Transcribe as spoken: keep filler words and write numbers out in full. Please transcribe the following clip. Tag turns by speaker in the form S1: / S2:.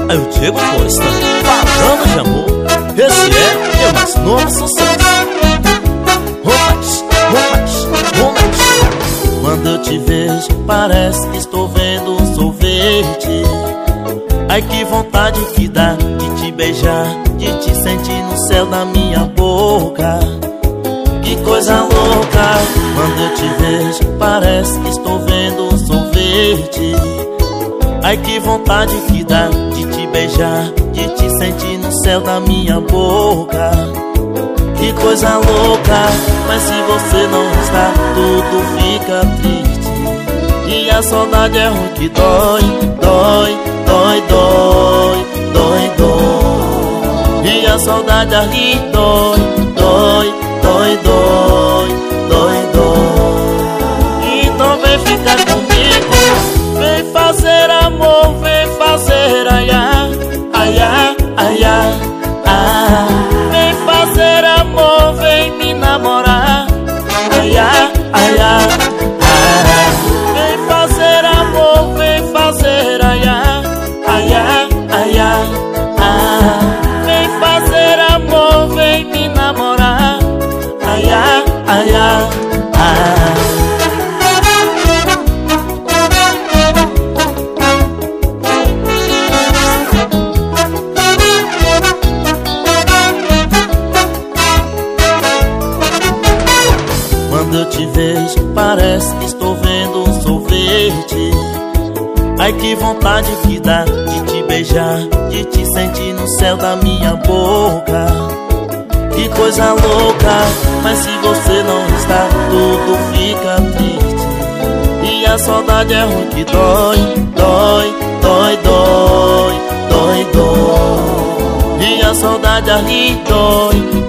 S1: Aí o Diego Costa, falando de amor. Esse é meu mais novo sucesso. Romance, romance, romance. Quando eu te vejo, parece que estou vendo um sorvete. Ai, que vontade que dá de te beijar, de te sentir no céu da minha boca. Que coisa louca. Quando eu te vejo, parece que estou vendo um sorvete. Ai, que vontade que dá de te beijar, de te sentir no céu da minha boca. Que coisa louca. Mas se você não está, tudo fica triste. E a saudade é ruim que dói, dói, dói, dói, dói, dói. E a saudade ali dói, dói, dói, dói, dói, dói. Então vem ficar comigo, vem fazer amor, vem fazer aiá, aiá, aiá, ah. Vem fazer amor, vem me namorar, aiá, aiá, ah. Vem fazer amor, vem fazer aiá, aiá, aiá, ah. Vem fazer amor, vem me namorar, aiá, aiá, ah. Quando eu te vejo, parece que estou vendo um sorvete. Ai, que vontade que dá de te beijar, de te sentir no céu da minha boca. Que coisa louca. Mas se você não está, tudo fica triste. E a saudade é ruim que dói, dói, dói, dói, dói, dói. E a saudade ali dói,